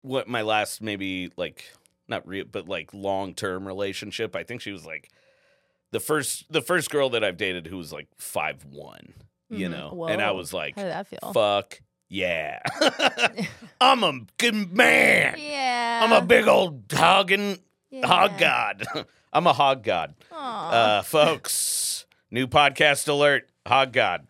what my last maybe like not real but like long-term relationship. I think she was like the first girl that I've dated who was like 5'1", you know. Whoa. And I was like, how did that feel? fuck yeah. I'm a good man. Yeah. I'm a big old hog god. I'm a hog god. Folks, new podcast alert, hog god.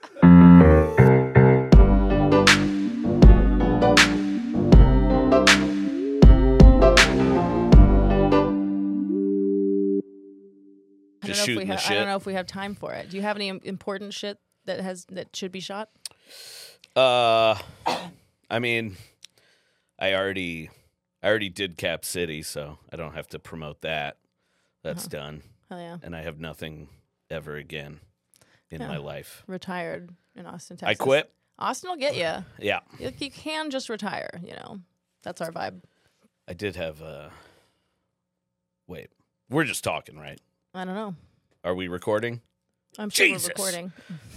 Just shooting the shit. I don't know if we have time for it. Do you have any important shit that should be shot? I mean, I already did Cap City, so I don't have to promote that. That's done. Hell yeah. And I have nothing ever again in my life. Retired in Austin, Texas. I quit. Austin will get you. Yeah. You can just retire, you know. That's our vibe. I did have wait. We're just talking, right? I don't know. Are we recording? I'm sure Jesus. we're recording.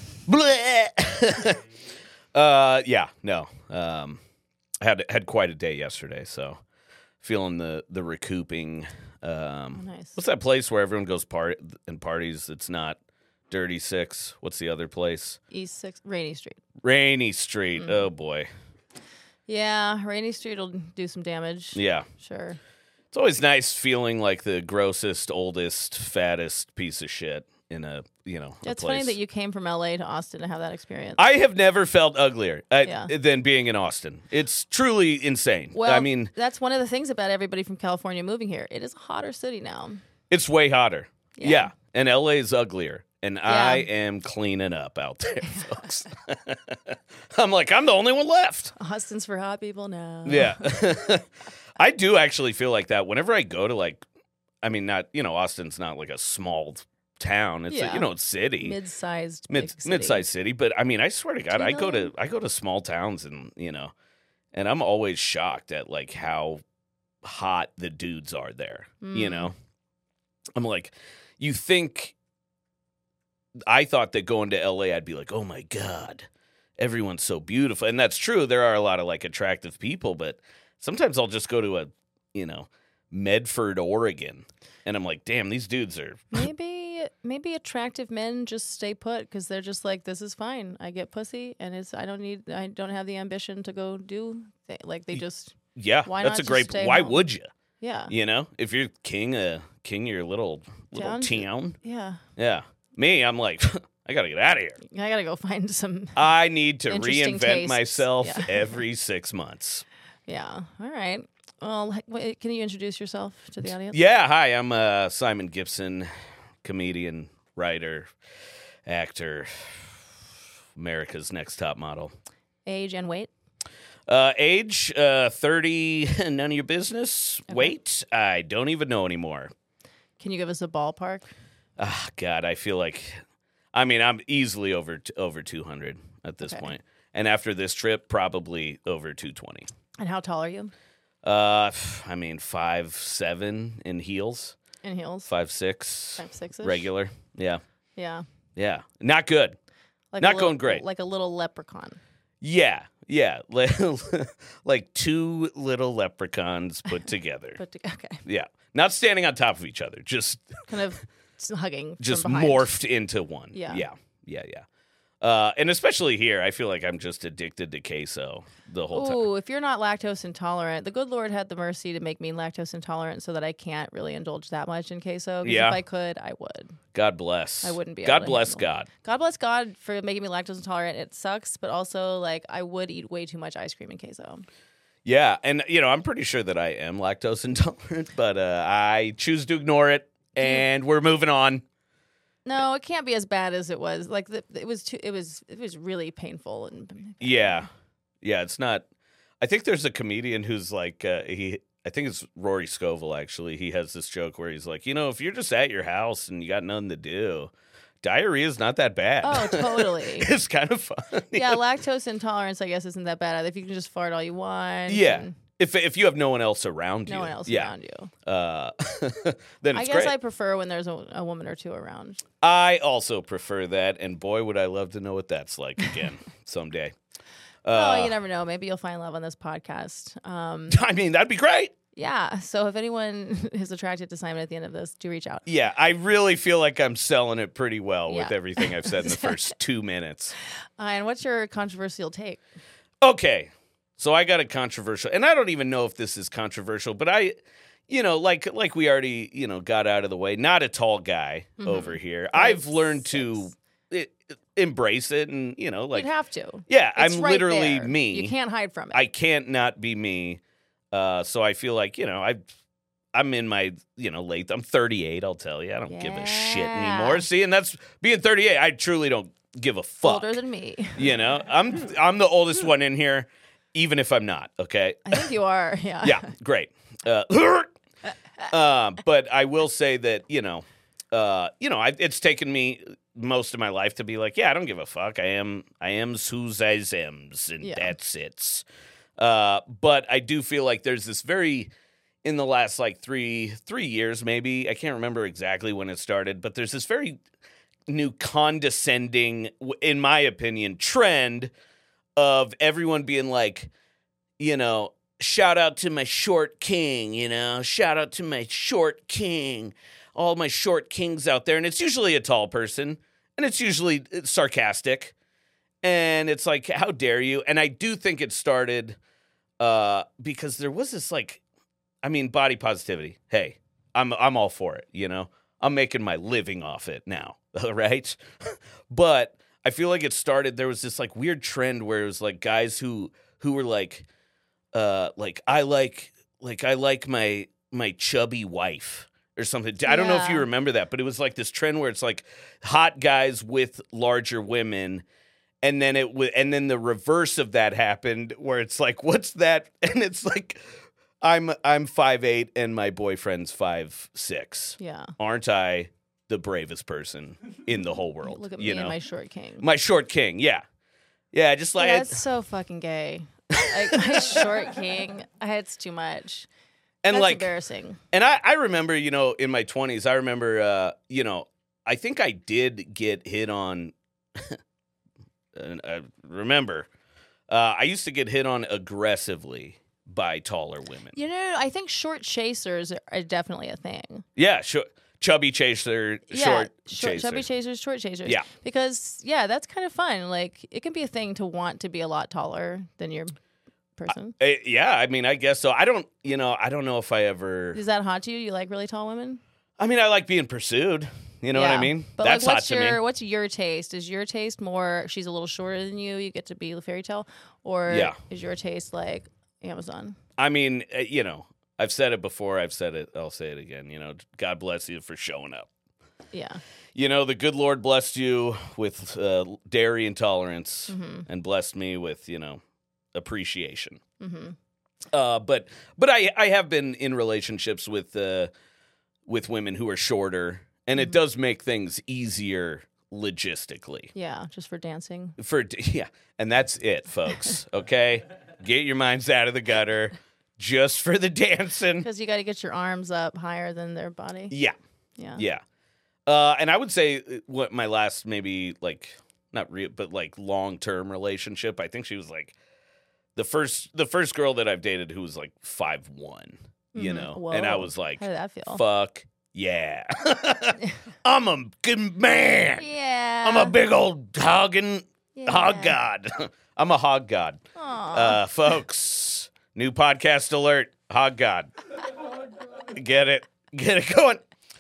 Yeah, no. I had quite a day yesterday, so feeling the recouping. Nice. What's that place where everyone goes parties? It's not Dirty Six. What's the other place? East 6, Rainy Street. Rainy Street. Oh boy. Yeah, Rainy Street will do some damage. Yeah. Sure. It's always nice feeling like the grossest, oldest, fattest piece of shit in a It's place. funny that you came from LA to Austin to have that experience. I have never felt uglier Yeah. than being in Austin. It's truly insane. Well, I mean, that's one of the things about everybody from California moving here. It is a hotter city now. it's way hotter. Yeah. Yeah. And LA is uglier. And I am cleaning up out there, folks. I'm like, I'm the only one left. Austin's for hot people now. Yeah. I do actually feel like that whenever I go to Austin's not like a small town. It's Yeah. a city. Mid-sized Mid-sized city, but I mean, I swear to God, 2 I million? go to small towns and and I'm always shocked at like how hot the dudes are there, I'm like, I thought that going to LA I'd be like, "Oh my God, everyone's so beautiful." And that's true. There are a lot of like attractive people, but sometimes I'll just go to a, Medford, Oregon, and I'm like, "Damn, these dudes are Maybe attractive men just stay put because they're just like, this is fine. I get pussy, and I don't have the ambition to go do they just yeah, why that's not a great. just stay Why home? would you? Yeah. If you're king of your little Town? town. Yeah. Yeah. Me, I'm like, I gotta get out of here. I gotta go find some. I need to Interesting reinvent tastes. myself Yeah. every 6 months. Yeah. All right. Well, can you introduce yourself to the audience? Yeah, hi, I'm Simon Gibson, comedian, writer, actor, America's Next Top Model. Age and weight. Age, 30, none of your business. Okay. Weight, I don't even know anymore. Can you give us a ballpark? Ah, God, I feel like, I'm easily over 200 at this Okay. point. And after this trip, probably over 220. And how tall are you? 5'7" in heels, In heels? 5'6", 5'6"-ish? regular. Yeah, Yeah. not good. Like Not a little, going great. Like a little leprechaun. Yeah, like two little leprechauns put together. Okay. Yeah, not standing on top of each other, just Kind of hugging. just from behind. morphed into one. Yeah. Yeah. And especially here, I feel like I'm just addicted to queso the whole time. Ooh, if you're not lactose intolerant, the good Lord had the mercy to make me lactose intolerant so that I can't really indulge that much in queso. 'Cause Yeah. if I could, I would. God bless. I wouldn't be able God to bless handle God. God bless God for making me lactose intolerant. It sucks, but also, I would eat way too much ice cream and queso. Yeah, and I'm pretty sure that I am lactose intolerant, but I choose to ignore it, and we're moving on. No, it can't be as bad as it was. It was really painful and Yeah, it's not. I think there's a comedian who's like I think it's Rory Scovel actually. He has this joke where he's like, if you're just at your house and you got nothing to do, diarrhea is not that bad. Oh, totally. It's kind of fun. Yeah, lactose intolerance, I guess, isn't that bad either. If you can just fart all you want. Yeah. and If you have no one else around you. no one else yeah. around you. Then I it's guess great. I prefer when there's a woman or two around. I also prefer that, and boy, would I love to know what that's like again someday. Oh, you never know. Maybe you'll find love on this podcast. I mean, that'd be great. Yeah. So if anyone is attracted to Simon at the end of this, do reach out. Yeah, I really feel like I'm selling it pretty well with Yeah. everything I've said in the first 2 minutes. And what's your controversial take? Okay, so I got a controversial, and I don't even know if this is controversial, but like we already, got out of the way. Not a tall guy over here. I've learned to embrace it, and You'd have to. yeah, It's I'm right literally there. me. You can't hide from it. I can't not be me. So I feel like I'm in my late. I'm 38. I'll tell you, I don't give a shit Yeah. anymore. See, and that's being 38. I truly don't give a fuck. Older than me. I'm the oldest one in here, even if I'm not. Okay. I think you are. Yeah. Yeah, great. But I will say that it's taken me most of my life to be like, yeah, I don't give a fuck. I am who's I am's, and Yeah. that's it. But I do feel like there's this in the last like three years, maybe, I can't remember exactly when it started, but there's this very new condescending, in my opinion, trend of everyone being like, shout out to my short king, shout out to my short king, all my short kings out there. And it's usually a tall person, and it's usually sarcastic. And it's like, how dare you? And I do think it started because there was this body positivity. Hey, I'm all for it, I'm making my living off it now, right? But I feel like it started, there was this like weird trend where it was like guys who were like I like my chubby wife or something. I don't know if you Yeah. remember that, but it was like this trend where it's like hot guys with larger women. And then then the reverse of that happened, where it's like, what's that? And it's like, I'm 5'8" and my boyfriend's 5'6". Yeah. Aren't I the bravest person in the whole world? Look at me and my short king. My short king, yeah, just like That's so fucking gay. Like my short king, it's too much. and That's like, embarrassing. and I remember, in my 20s, I remember, I think I did get hit on. And I remember, I used to get hit on aggressively by taller women. I think short chasers are definitely a thing. Yeah, chubby chaser, short chaser. Chubby chasers, short chasers. Yeah. Because, that's kind of fun. Like, it can be a thing to want to be a lot taller than your person. Yeah, I mean, I guess so. I don't know if I ever. Is that hot to you? You like really tall women? I mean, I like being pursued. You know what I mean? But That's like, hot to me. What's your taste? Is your taste more, she's a little shorter than you get to be the fairy tale? Or Yeah. is your taste like Amazon? I mean, I've said it before. I've said it. I'll say it again. God bless you for showing up. Yeah. The good Lord blessed you with dairy intolerance and blessed me with, appreciation. Mm-hmm. But I have been in relationships with women who are shorter, and it does make things easier logistically. Yeah, just for dancing. And that's it, folks. Okay, get your minds out of the gutter, just for the dancing. Because you got to get your arms up higher than their body. Yeah. Yeah. And I would say what my last maybe like not real but like long-term relationship, I think she was like the first girl that I've dated who was like 5'1", Whoa. and I was like, How did that feel? fuck yeah. I'm a good man. Yeah. I'm a big old hog god. I'm a hog god. Aw. Folks, new podcast alert, hog god. Get it going.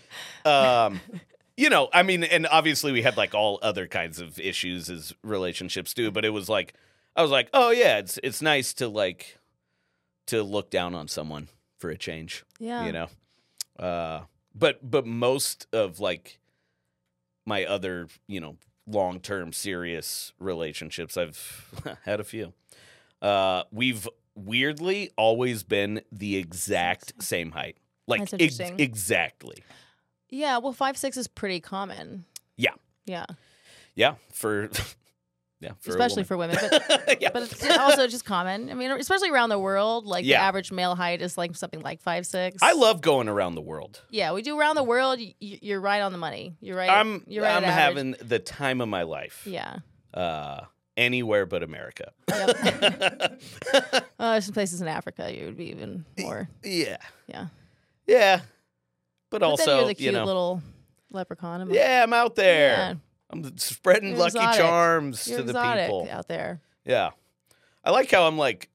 I mean, and obviously we had like all other kinds of issues as relationships do, but it was like, I was like, oh yeah, it's nice to like, to look down on someone for a change, Yeah. But most of like my other, long-term serious relationships, I've had a few. We've weirdly always been the exact same height. Like That's interesting. Exactly. Yeah, well, 5'6" is pretty common. Yeah. Yeah. Yeah, for Especially for women. But, yeah. but it's also just common. I mean, especially around the world, like the Yeah. average male height is like something like 5'6". I love going around the world. Yeah, we do around the world. You're right on the money. You're right. I'm You're right. I'm at average. having the time of my life. Yeah. anywhere but America. Yep. There's some places in Africa you would be even more. Yeah. Yeah. Yeah. But But also, then you're the cute you know, little leprechaun. I'm out there. Yeah. I'm spreading You're Lucky exotic. Charms You're to the exotic people. out there. Yeah. I like how I'm like,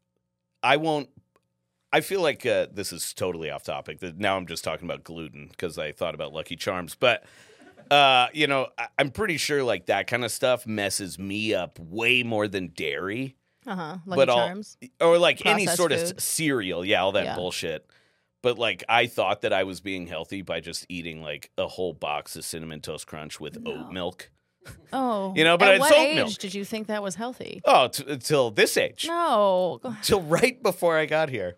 I feel like this is totally off topic. Now I'm just talking about gluten because I thought about Lucky Charms. But, you know, I'm pretty sure like that kind of stuff messes me up way more than dairy. Lucky But Charms. Or like any Processed sort of food. cereal. Yeah, all that Yeah. bullshit. But like I thought that I was being healthy by just eating like a whole box of Cinnamon Toast Crunch with oat milk. Oh. You know, but at it's what oat age milk. did you think that was healthy? Oh, until this age. No. Till right before I got here.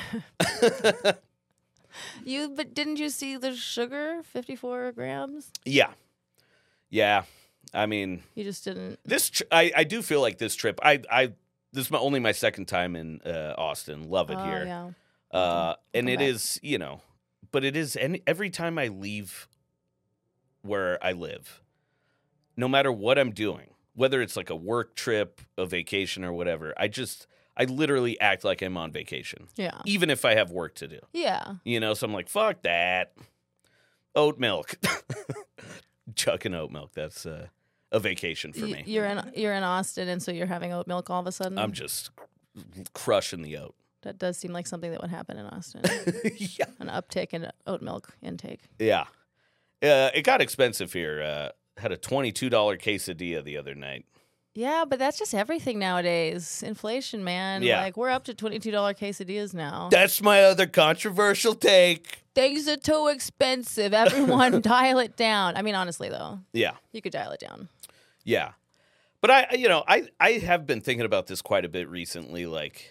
But didn't you see the sugar? 54 grams? Yeah. Yeah. I mean, You just didn't. I do feel like this trip, this is only my second time in Austin. Love it here. Yeah. And Come it back. is, you know, but it is every time I leave where I live, no matter what I'm doing, whether it's like a work trip, a vacation, or whatever, I literally act like I'm on vacation, Yeah. even if I have work to do. Yeah. You know, so I'm like, fuck that. Oat milk. Chucking oat milk. That's a vacation for me. You're in Austin, and so you're having oat milk all of a sudden. I'm just crushing the oat. That does seem like something that would happen in Austin. Yeah. An uptick in oat milk intake. Yeah. It got expensive here. Had a $22 quesadilla the other night. Yeah, but that's just everything nowadays. Inflation, man. Yeah. Like, we're up to $22 quesadillas now. That's my other controversial take. Things are too expensive. Everyone dial it down. I mean, honestly, though, Yeah. you could dial it down. Yeah. But I have been thinking about this quite a bit recently. Like,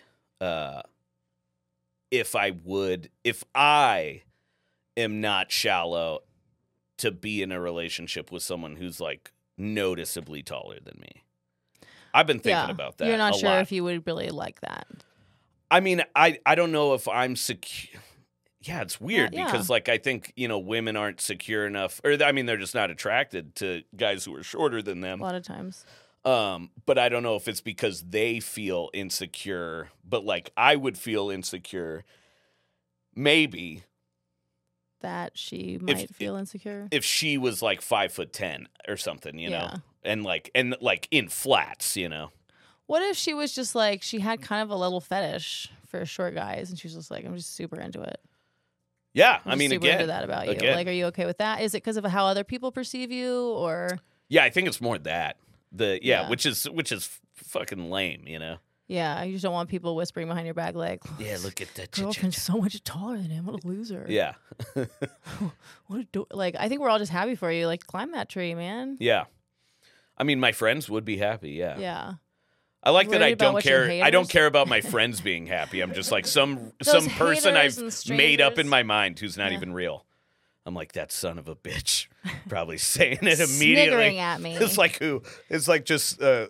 if I am not shallow to be in a relationship with someone who's like noticeably taller than me. I've been thinking about that. You're not a sure lot. if you would really like that. I mean, I don't know if I'm secure. Yeah, it's weird yeah. because, like, I think, you know, women aren't secure enough, or I mean, they're just not attracted to guys who are shorter than them. A lot of times. But I don't know if it's because they feel insecure, but like I would feel insecure, maybe That she might feel insecure. if she was like 5'10" or something, you know, Yeah. and like in flats, you know. What if she was just like, she had kind of a little fetish for short guys, and she was just like, I'm just super into it. Yeah, I'm I mean, just super again, into that about you. again. Like, are you okay with that? Is it because of how other people perceive you, or Yeah, I think it's more that Yeah. which is fucking lame, you know. yeah, you just don't want people whispering behind your back like, Yeah, look at that. girlfriend's so much taller than him. What a loser. Yeah, Like, I think we're all just happy for you. Like, climb that tree, man. yeah. I mean, my friends would be happy. Yeah. Yeah. I like that Worried I about don't what your care. I don't haters- care about my friends being happy. I'm just like some Those person haters I've and made up in strangers. my mind who's not Yeah. even real. I'm like, that son of a bitch. Probably saying it Sniggering immediately. at me. It's like who? It's like just a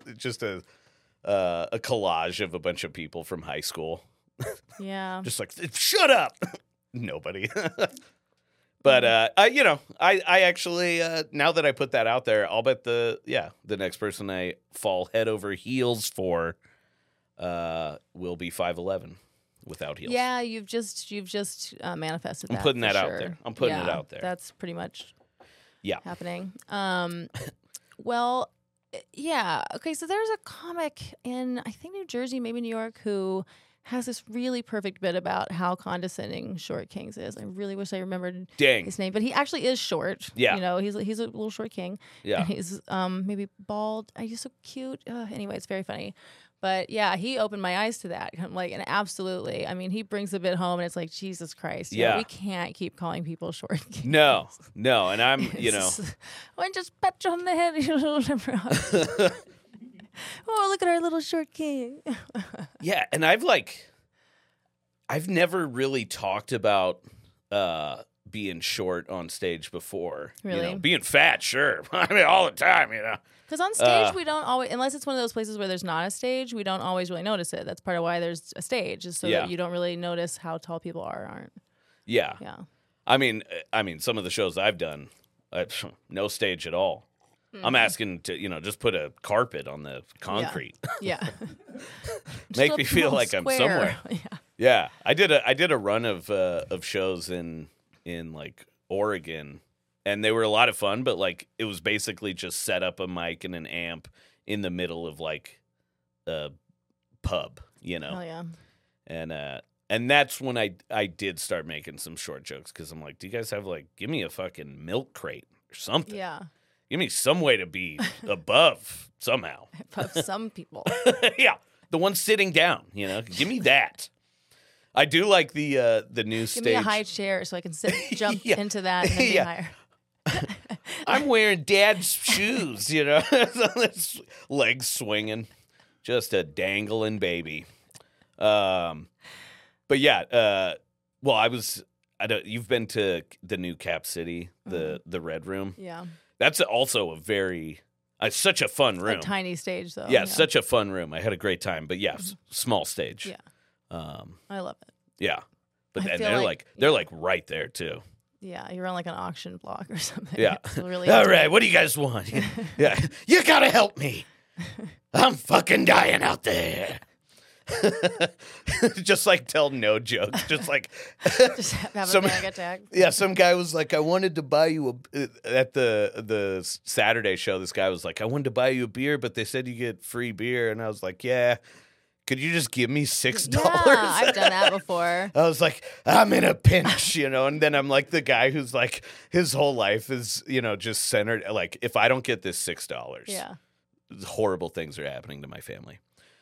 collage of a bunch of people from high school. Yeah. Just like, shut up. Nobody. But you know, I actually now that I put that out there, I'll bet the next person I fall head over heels for will be 5'11" without heels. Yeah, you've just manifested that. I'm putting for that out sure. there. I'm putting it Yeah, out there. That's pretty much Yeah. happening. Well, yeah. Okay, so there's a comic in, I think, New Jersey, maybe New York, who has this really perfect bit about how condescending Short Kings is. I really wish I remembered Dang. his name, but he actually is short. Yeah. You know, he's a little short king. Yeah. And he's maybe bald. Are you so cute? Anyway, it's very funny. But yeah, he opened my eyes to that. I'm like, and absolutely. I mean, he brings a bit home, and it's like, Jesus Christ. Yeah. We can't keep calling people short kings. No. And I'm, you know. When just pat you on the head, you'll never. Oh, look at our little short king. Yeah, and I've never really talked about being short on stage before. You Really? know, being fat, sure. I mean, all the time, you know. Because on stage, we don't always, unless it's one of those places where there's not a stage, we don't always really notice it. That's part of why there's a stage, is so Yeah. that you don't really notice how tall people are or aren't. Yeah. Yeah. I mean, some of the shows I've done, no stage at all. I'm asking to, just put a carpet on the concrete. Yeah. Make me feel like I'm somewhere. Yeah. Yeah, I did a run of shows in like Oregon, and they were a lot of fun. But like it was basically just set up a mic and an amp in the middle of like a pub, Oh yeah. and that's when I did start making some short jokes because I'm like, do you guys have like, give me a fucking milk crate or something? Yeah. Give me some way to be above somehow. Of some people. Yeah, the one sitting down. Give me that. I do like the new stage. Give me a high chair so I can jump Yeah. into that and then be Yeah. higher. I'm wearing dad's shoes, legs swinging, just a dangling baby. But yeah, well, you've been to the new Cap City, the Red Room. Yeah. That's also such a fun room. A tiny stage though. Yeah, such a fun room. I had a great time, but yeah, small stage. Yeah. I love it. Yeah, but I and feel they're like right there too. Yeah, you're on like an auction block or something. Yeah. It's really All right, what do you guys want? Yeah, you gotta help me. I'm fucking dying out there. Just like tell no jokes. Just like just have some- a panic attack. yeah, some guy was like, I wanted to buy you at the Saturday show. This guy was like, I wanted to buy you a beer, but they said you get free beer, and I was like, yeah. Could you just give me $6? Yeah, I've done that before. I was like, I'm in a pinch, and then I'm like the guy who's like, his whole life is, just centered. Like, if I don't get this $6, Yeah. horrible things are happening to my family.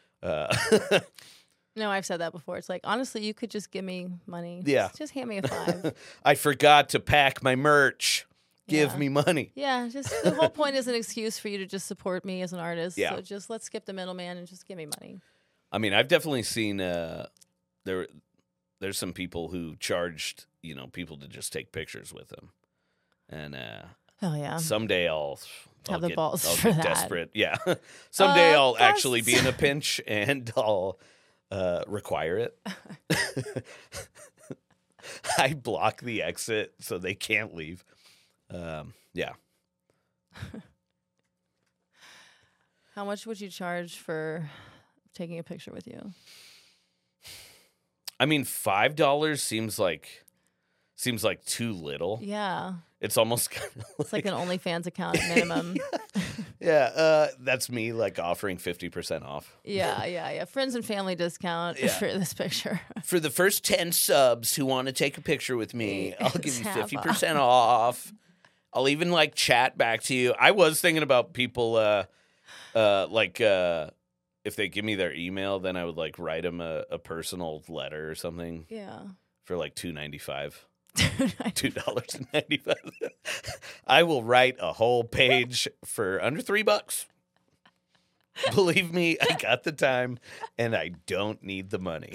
No, I've said that before. It's like, honestly, you could just give me money. Yeah. Just hand me a $5. I forgot to pack my merch. Give Yeah. me money. Yeah, just the whole point is an excuse for you to just support me as an artist. Yeah. So just let's skip the middleman and just give me money. I mean, I've definitely seen there's some people who charged, people to just take pictures with them. And Oh yeah. someday I'll Have the get, balls I'll for get that. desperate. Yeah. Someday I'll that's- actually be in a pinch and I'll require it. I block the exit so they can't leave. Yeah. How much would you charge for taking a picture with you? I mean, $5 seems like too little. Yeah. It's almost kind of It's like an OnlyFans account at minimum. yeah. That's me like offering 50% off Yeah. Friends and family discount Yeah. for this picture. for the first 10 subs who want to take a picture with me. I'll give you Have 50% off. I'll even like chat back to you. I was thinking about people if they give me their email, then I would like write them a personal letter or something Yeah. for like $2.95. $2.95. I will write a whole page for under $3. Believe me, I got the time and I don't need the money.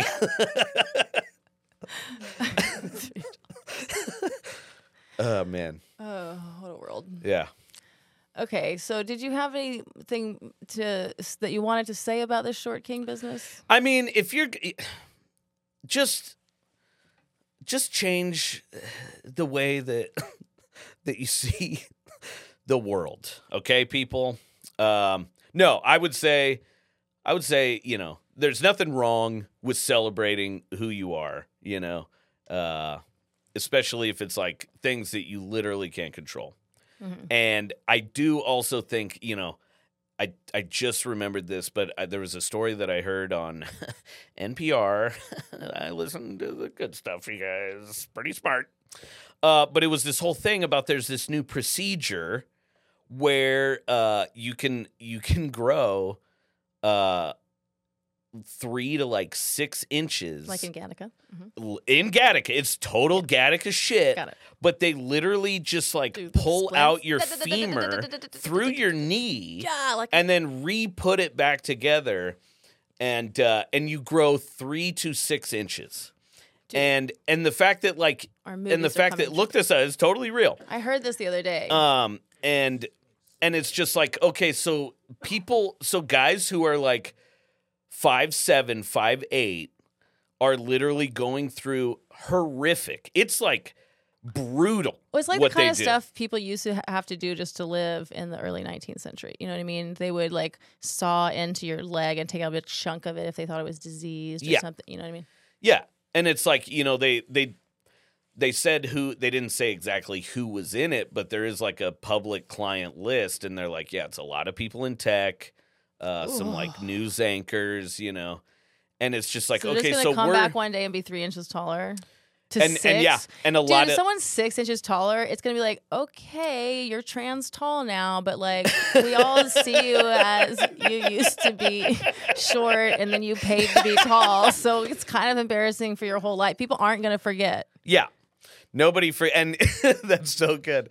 Oh man. Oh, what a world. Yeah. Okay, so did you have anything that you wanted to say about this Short King business? I mean, if you're just change the way that you see the world, okay, people? No, I would say, there's nothing wrong with celebrating who you are, especially if it's like things that you literally can't control. Mm-hmm. And I do also think, I just remembered this, but there was a story that I heard on NPR. I listen to the good stuff, you guys. Pretty smart. But it was this whole thing about there's this new procedure where you can grow 3 to like 6 inches. Like in Gattaca? Mm-hmm. In Gattaca. It's total Gattaca shit. Got it. But they literally just like Do the pull splits? out your femur through your knee Yeah, like and then re-put it back together, and you grow 3 to 6 inches. Dude. And the fact that like our and movies the are fact coming that true. look this up is totally real. I heard this the other day. And it's just like, okay, so guys who are like 5'7", 5'8" are literally going through horrific. It's like brutal. Well, it's like what the kind they of do. stuff people used to have to do just to live in the early 19th century. You know what I mean? They would like saw into your leg and take out a big chunk of it if they thought it was diseased or Yeah. something. You know what I mean? Yeah, and it's like, you know, they said who, they didn't say exactly who was in it, but there is like a public client list, and they're like, yeah, it's a lot of people in tech, some like news anchors, you know, and it's just like, So they're okay, just so gonna come we're back one day and be 3 inches taller. To and 6? yeah, and a Dude, lot if of someone's 6 inches taller, it's gonna be like, okay, you're trans tall now, but like we all see you as you used to be short, and then you paid to be tall. So it's kind of embarrassing for your whole life. People aren't gonna forget. yeah, nobody and that's so good.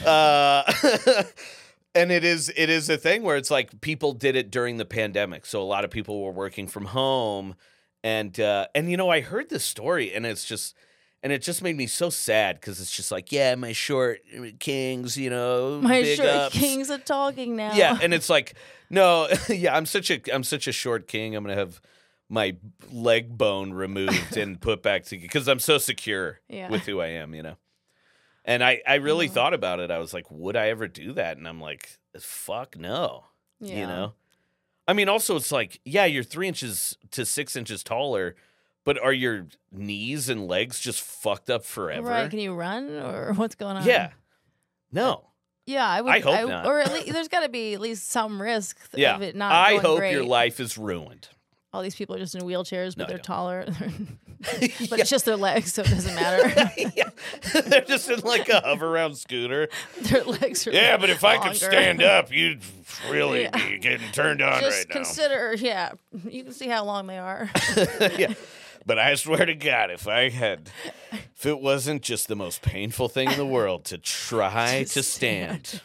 And it is a thing where it's like people did it during the pandemic, so a lot of people were working from home, and you know, I heard this story, and it's just. And it just made me so sad because it's just like, yeah, my short kings, you know, My big short ups. kings are talking now. Yeah, and it's like, no, yeah, I'm such a short king. I'm gonna have my leg bone removed and put back together because I'm so secure Yeah. with who I am, you know. And I really thought about it. I was like, would I ever do that? And I'm like, fuck no, Yeah. you know. I mean, also it's like, yeah, you're 3 inches to 6 inches taller. But are your knees and legs just fucked up forever? Right? Can you run or what's going on? Yeah. No. Yeah, I would. I hope not. Or at least there's got to be at least some risk Yeah. of it not. I going hope great. your life is ruined. All these people are just in wheelchairs, but No, I they're don't. taller. But it's just their legs, so it doesn't matter. Yeah. They're just in like a hover around scooter. Their legs are Yeah, but if I could longer. stand up, you'd really Yeah. be getting turned on Just right now. consider, yeah, you can see how long they are. Yeah. But I swear to God, if it wasn't just the most painful thing in the world to try to stand.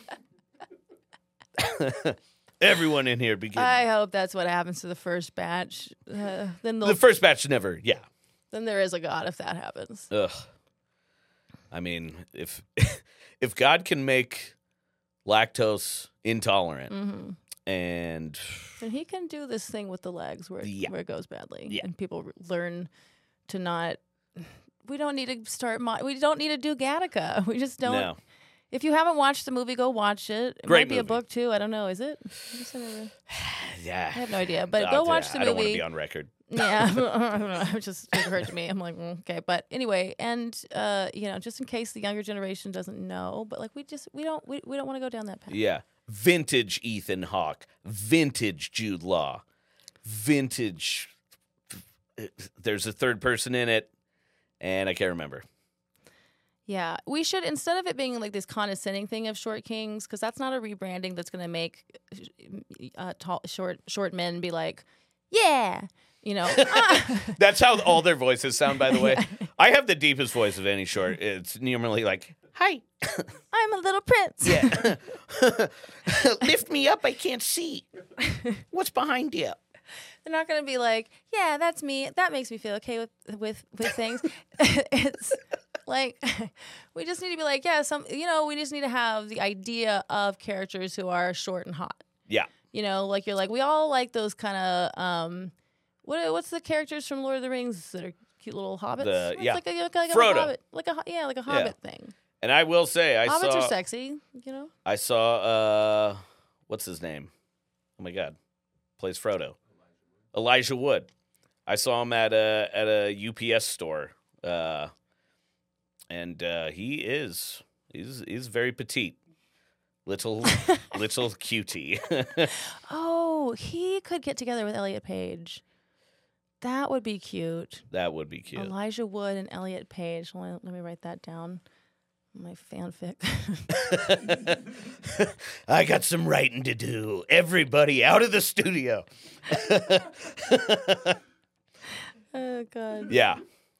Everyone in here begin. I hope that's what happens to the first batch. Then The first batch never, yeah. then there is a God if that happens. Ugh. I mean, if God can make lactose intolerant and And he can do this thing with the legs where Yeah. where it goes badly, Yeah. and people learn to not. We don't need to start. We don't need to do Gattaca. We just don't. no. If you haven't watched the movie, go watch it. It Great might be a movie. book too. I don't know. Is it? I guess I never- Yeah. I have no idea. But go watch the I don't want to movie. be on record. Yeah, I don't know. It just occurred to me. I'm like, okay, but anyway, and you know, just in case the younger generation doesn't know, but like we don't want to go down that path. Yeah. Vintage Ethan Hawke. Vintage Jude Law. Vintage. There's a third person in it, and I can't remember. Yeah, we should, instead of it being like this condescending thing of short kings, because that's not a rebranding that's going to make tall, short men be like, yeah, you know. That's how all their voices sound, by the way. I have the deepest voice of any short. It's normally like, hi. I'm a little prince. Yeah. Lift me up. I can't see. What's behind you? They're not going to be like, yeah, that's me. That makes me feel okay with things. It's like we just need to be like, yeah, we just need to have the idea of characters who are short and hot. Yeah. You know, like you're like, we all like those kind of what's the characters from Lord of the Rings that are cute little hobbits? It's yeah. like a Frodo. hobbit, like a hobbit thing. And I will say, Hobbits are sexy, you know. I saw, what's his name? Oh my God, plays Frodo. Elijah Wood. I saw him at a UPS store, and he's very petite, little cutie. Oh, he could get together with Elliot Page. That would be cute. That would be cute. Elijah Wood and Elliot Page. Let me write that down. My fanfic. I got some writing to do. Everybody out of the studio. Oh God. Yeah.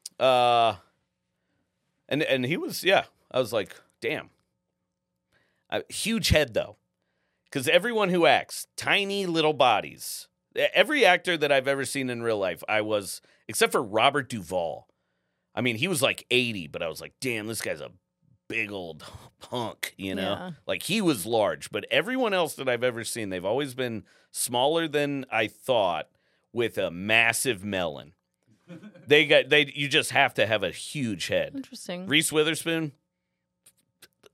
And he was, yeah. I was like, damn. Huge head though. Because everyone who acts, tiny little bodies. Every actor that I've ever seen in real life, except for Robert Duvall. I mean, he was like 80, but I was like, damn, this guy's a big old hunk, you know? Yeah. Like, he was large. But everyone else that I've ever seen, they've always been smaller than I thought with a massive melon. You just have to have a huge head. Interesting. Reese Witherspoon,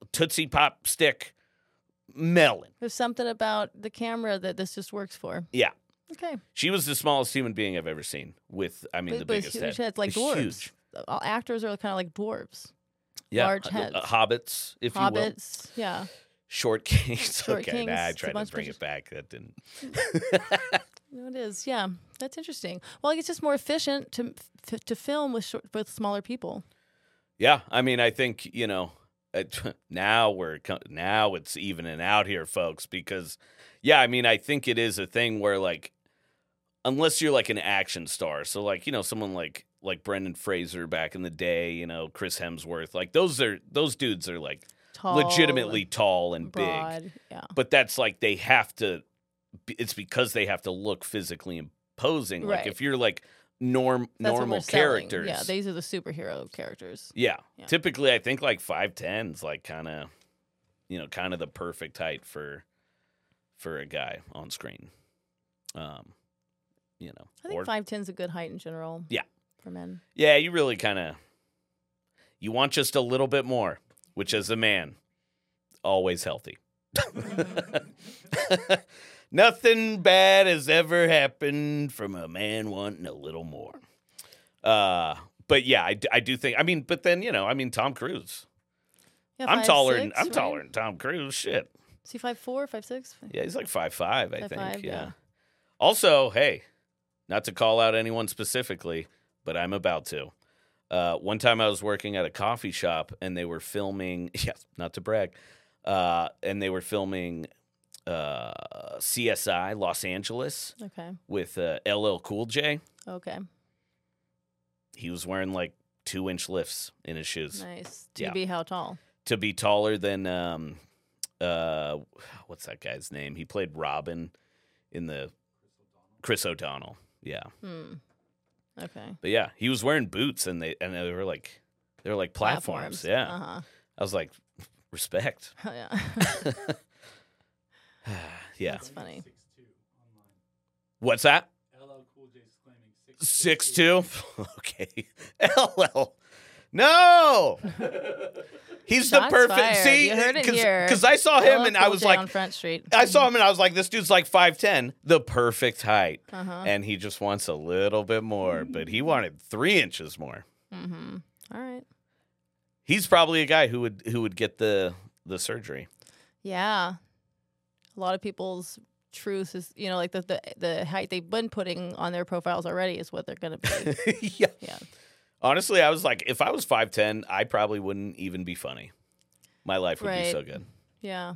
Tootsie Pop stick melon. There's something about the camera that this just works for. Yeah. Okay. She was the smallest human being I've ever seen with, the biggest huge head. heads, like dwarves. Huge. All actors are kind of like dwarves. Yeah. Large heads. Hobbits, if you will. Hobbits, yeah. Short kings. Short okay, kings, I it's a tried to bunch bring of- it back. That didn't. No, it is. Yeah, that's interesting. Well, it's just more efficient to film with smaller people. Yeah, I mean, I think now it's evening out here, folks. Because, yeah, I mean, I think it is a thing where like, unless you're like an action star, so like someone like Brendan Fraser back in the day, Chris Hemsworth, like those dudes are like Tall, legitimately tall and broad, big. yeah. But that's like they have to. It's because they have to look physically imposing. Like Right. if you're like That's what normal we're selling. characters. Yeah, these are the superhero characters. Yeah. Yeah. Typically, I think like 5'10" is like kind of the perfect height for a guy on screen. I think 5'10" is a good height in general. Yeah. For men. Yeah, you really you want just a little bit more, which as a man, always healthy. Nothing bad has ever happened from a man wanting a little more. But yeah, I do think. I mean, but then Tom Cruise. Yeah, I'm 5'6", taller right? than Tom Cruise. Shit. Is he 5'4", 5'6"? Yeah, he's like 5'5", I 5'5", think. Yeah. yeah. Also, hey, not to call out anyone specifically, but I'm about to. One time I was working at a coffee shop and they were filming. Yeah, not to brag. And they were filming CSI Los Angeles Okay. with LL Cool J. Okay. He was wearing like 2-inch lifts in his shoes Nice. Yeah. To be how tall? to be taller than what's that guy's name? He played Robin in the Chris O'Donnell. Yeah, Okay. but yeah, he was wearing boots and they were like platforms. Yeah, Uh-huh. I was like, respect. Yeah. Yeah. That's funny. What's that? LL Cool J's claiming 6'2". Okay. LL. No. He's the Shots perfect. fired. See, You heard it here. because I saw him LL and I Cool was J like, on Front Street. I saw him and I was like, this dude's like 5'10", the perfect height, Uh-huh. and he just wants a little bit more, but he wanted 3 inches more. Mm-hmm. All right. He's probably a guy who would get the surgery. Yeah. A lot of people's truth is, like the height they've been putting on their profiles already is what they're going to be. Yeah. Yeah. Honestly, I was like, if I was 5'10", I probably wouldn't even be funny. My life would be Right. so good. Yeah.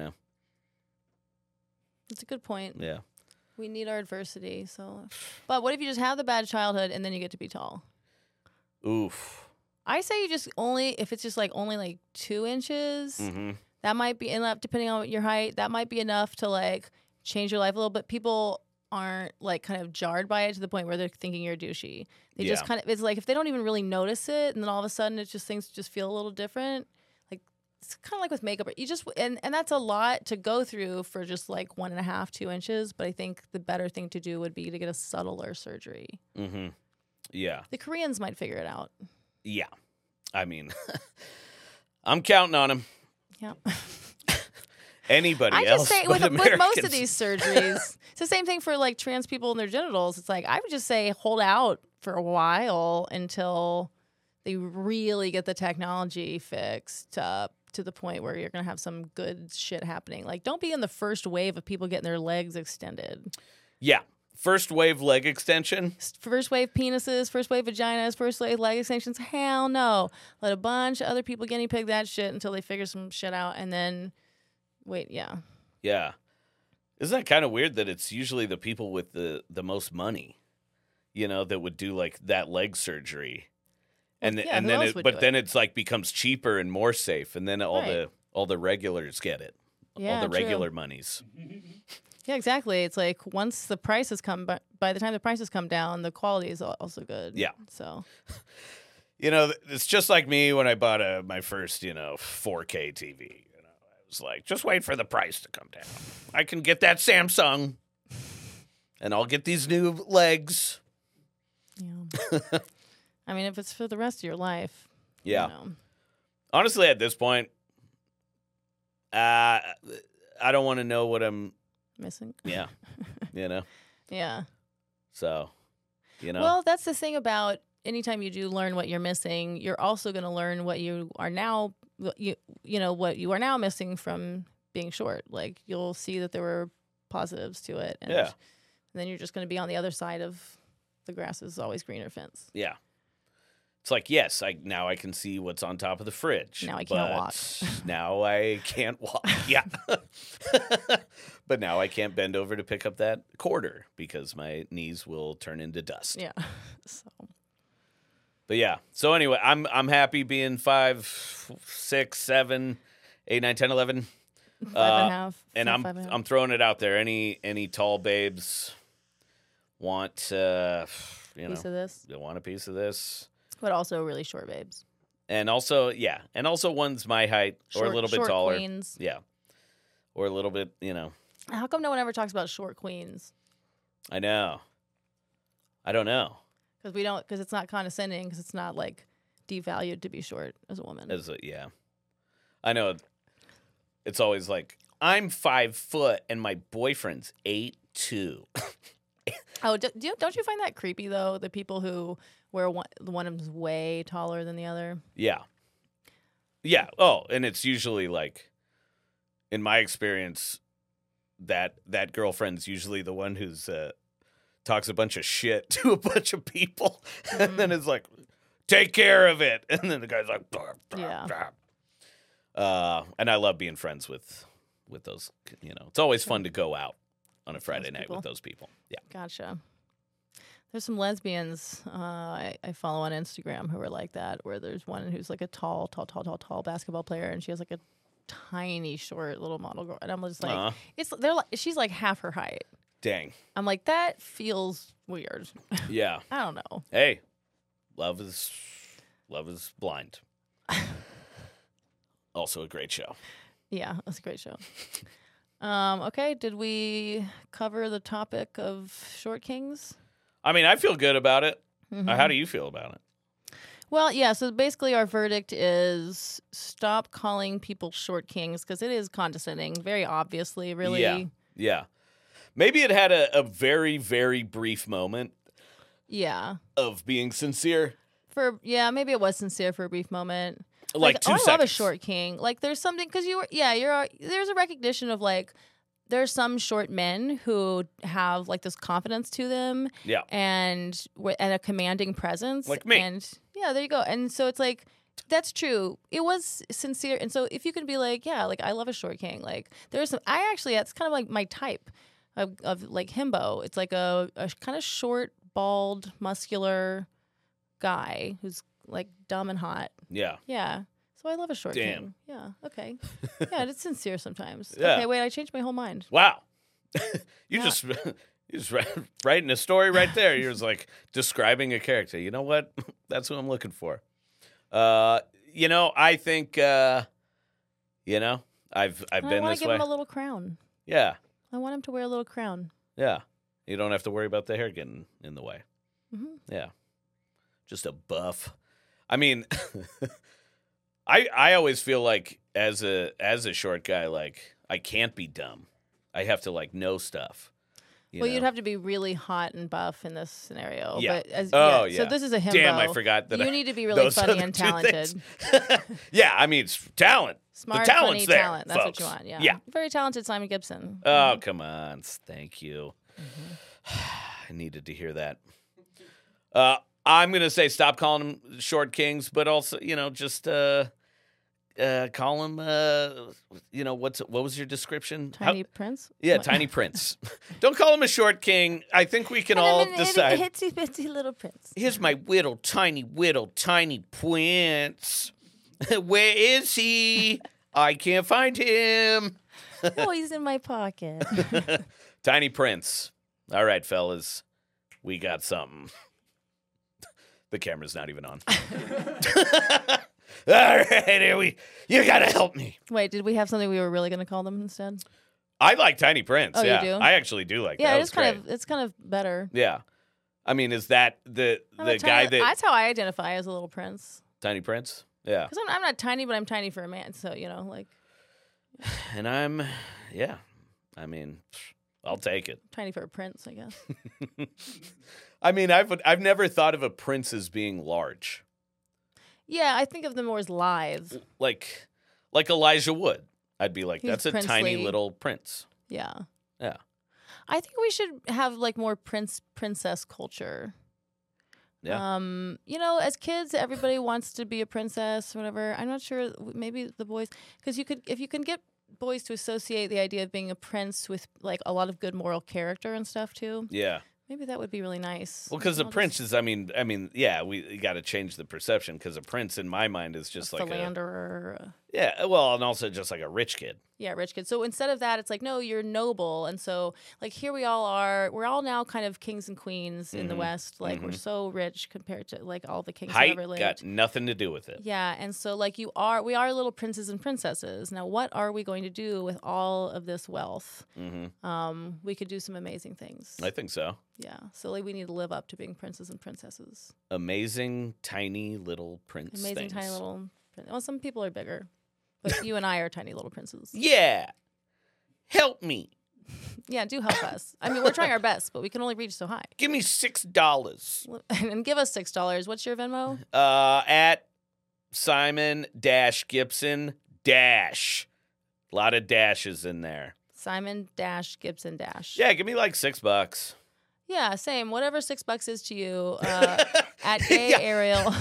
That's a good point. Yeah. We need our adversity. So, but what if you just have the bad childhood and then you get to be tall? Oof. I say you just if it's just like only like 2 inches, Mm-hmm. that might be enough, depending on your height, that might be enough to like change your life a little bit. People aren't like kind of jarred by it to the point where they're thinking you're douchey. They just Yeah. kind of, it's like if they don't even really notice it and then all of a sudden it's just things just feel a little different. Like it's kind of like with makeup. You just, and that's a lot to go through for just like 1.5, 2 inches. But I think the better thing to do would be to get a subtler surgery. Mm-hmm. Yeah. The Koreans might figure it out. Yeah. I mean, I'm counting on him. Yeah. Anybody I else just say but with most of Americans. these surgeries, it's the same thing for like trans people and their genitals. It's like I would just say hold out for a while until they really get the technology fixed up to the point where you're gonna have some good shit happening. Like don't be in the first wave of people getting their legs extended. Yeah. First wave leg extension. First wave penises, first wave vaginas, first wave leg extensions. Hell no. Let a bunch of other people guinea pig that shit until they figure some shit out and then wait, yeah. Yeah. Isn't that kind of weird that it's usually the people with the most money, that would do like that leg surgery. And Well, yeah, and who then else would but do it? then it's like becomes cheaper and more safe and then all Right. the regulars get it. Yeah, all the true. regular monies. Yeah, exactly. It's like once the prices come, by the time the prices come down, the quality is also good. Yeah. So It's just like me when I bought my first, 4K TV. I was like, just wait for the price to come down. I can get that Samsung, and I'll get these new legs. yeah. I mean, if it's for the rest of your life, Yeah. you know. Honestly, at this point, I don't want to know what I'm. Missing. Yeah, Yeah. So, Well, that's the thing about anytime you do learn what you're missing, you're also going to learn what you are now. What you are now missing from being short. Like you'll see that there were positives to it, and then you're just going to be on the other side of the grass is always greener fence. Yeah. It's like, yes, now I can see what's on top of the fridge. Now I can't walk. Now I can't walk. Yeah. But now I can't bend over to pick up that quarter because my knees will turn into dust. Yeah. So. But yeah. So anyway, I'm happy being 5, 6, 7, 8, 9, 10, 11. 5.5. And I'm throwing it out there. Any tall babes want piece of this? They want a piece of this. But also really short babes. And also one's my height or a little bit taller. Queens. Yeah. Or a little bit, How come no one ever talks about short queens? I know. I don't know. Because it's not condescending, because it's not like devalued to be short as a woman. I know. It's always like, I'm 5 foot and my boyfriend's 8'2". Oh, don't you find that creepy though? The people who where one of them's way taller than the other. Yeah. Yeah. Oh, and it's usually like, in my experience, that girlfriend's usually the one who's talks a bunch of shit to a bunch of people, and then it's like, take care of it, and then the guy's like, blah, blah, yeah. blah. And I love being friends with those. It's always fun to go out on a Friday night with those people. Yeah. Gotcha. There's some lesbians I follow on Instagram who are like that, where there's one who's like a tall basketball player, and she has like a tiny, short little model girl, and I'm just like, she's like half her height. Dang. I'm like, that feels weird. Yeah. I don't know. Hey, love is blind. Also a great show. Yeah, that's a great show. Okay, did we cover the topic of short kings? I mean, I feel good about it. Mm-hmm. How do you feel about it? Well, yeah, so basically our verdict is stop calling people short kings, because it is condescending, very obviously, really. Yeah. Maybe it had a very, very brief moment. Yeah. Of being sincere. Maybe it was sincere for a brief moment. Like 2 seconds. I love a short king. Like there's something, because there's a recognition of like, there's some short men who have like this confidence to them, and a commanding presence, like me. And yeah, there you go. And so it's like, that's true. It was sincere, and so if you can be like, yeah, like I love a short king. Like there's some. That's kind of like my type of like himbo. It's like a kind of short, bald, muscular guy who's like dumb and hot. Yeah. Yeah. So I love a short Damn. king. Yeah. Okay. Yeah, it's sincere sometimes. Yeah. Okay, wait, I changed my whole mind. Wow. You just writing a story right there. You're just like describing a character. You know what? That's what I'm looking for. I think I've been this way. I want to give him a little crown. Yeah. I want him to wear a little crown. Yeah. You don't have to worry about the hair getting in the way. Mm-hmm. Yeah. Just a buff. I mean, I always feel like as a short guy, like I can't be dumb. I have to like know stuff. You'd have to be really hot and buff in this scenario. Yeah. But So this is a himbo. Damn, I forgot that. You need to be really funny and talented. Yeah, I mean, it's talent. Smart, the talent's funny, there, talent. That's folks. what you want. Yeah. Yeah. Very talented Simon Gibson. Oh, come on. Thank you. Mm-hmm. I needed to hear that. I'm going to say stop calling them short kings, but also, just call him, what was your description? Tiny Prince? Yeah, Tiny Prince. Don't call him a short king. I think we can all decide. Itsy bitsy little prince. Here's my little tiny prince. Where is he? I can't find him. Oh, he's in my pocket. Tiny Prince. All right, fellas. We got something. The camera's not even on. All right, you gotta help me. Wait, did we have something we were really going to call them instead? I like Tiny Prince. Oh, yeah, you do? I actually do like that. Yeah, That it's kind of better. Yeah, I mean, is that the guy that That's how I identify as a little prince. Tiny Prince? Yeah, Because I'm not tiny, but I'm tiny for a man. So like. And I'm, yeah, I mean, I'll take it. Tiny for a prince, I guess. I mean, I've never thought of a prince as being large, Yeah, I think of them more as lithe. like Elijah Wood. I'd be like, He's that's a tiny princely. little prince. Yeah. Yeah. I think we should have like more princess culture. Yeah. You know, as kids, everybody wants to be a princess or whatever. I'm not sure. Maybe the boys, because if you can get boys to associate the idea of being a prince with like a lot of good moral character and stuff too. Yeah. Maybe that would be really nice. Well, because a I'll prince is, I mean, yeah, we got to change the perception because a prince in my mind is just like philanderer. yeah, well, and also just like a rich kid. Yeah, rich kid. So instead of that, it's like, no, you're noble. And so, like, here we all are. We're all now kind of kings and queens in the West. Like, we're so rich compared to, like, all the kings who Height ever lived. got nothing to do with it. Yeah, and so, like, we are little princes and princesses. Now, what are we going to do with all of this wealth? We could do some amazing things. I think so. Yeah, so, like, we need to live up to being princes and princesses. Amazing, tiny little prince Amazing, things. tiny little... Well, some people are bigger. But you and I are tiny little princes. Yeah. Help me. Yeah, do help us. I mean, we're trying our best, but we can only reach so high. Give me $6. And give us $6. What's your Venmo? At Simon Gibson A lot of dashes in there. Simon Gibson . Yeah, give me like $6. Yeah, same. Whatever $6 is to you. At Gay Ariel.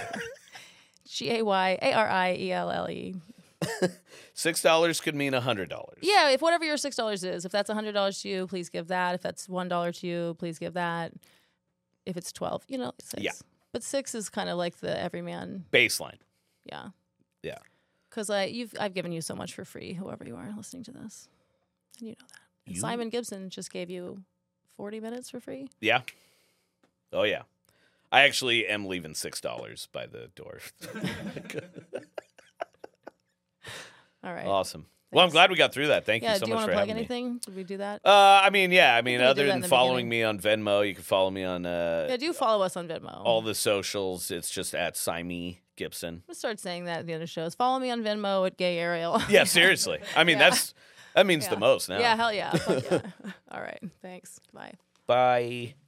GAYARIELLE. $6 could mean $100. Yeah, if whatever your $6 is, if that's $100 to you, please give that. If that's $1 to you, please give that. If it's 12, you know, 6. Yeah. But 6 is kind of like the everyman. Baseline. Yeah. Yeah. Because I've given you so much for free, whoever you are listening to this, and you know that. And Simon Gibson just gave you 40 minutes for free. Yeah. Oh yeah. I actually am leaving $6 by the door. All right. Awesome. Well, I'm glad we got through that. Thank you so do you much want for to plug having anything? me. Did we do that? I mean, we did other that in than the following beginning. me on Venmo, you can follow me on Yeah, do follow us on Venmo. all the socials. It's just at Simon Gibson. I'm gonna start saying that at the end of shows. Follow me on Venmo at Gay Ariel. Yeah, seriously. I mean, Yeah. that means the most now. Yeah, hell yeah. Fuck yeah. All right. Thanks. Bye. Bye.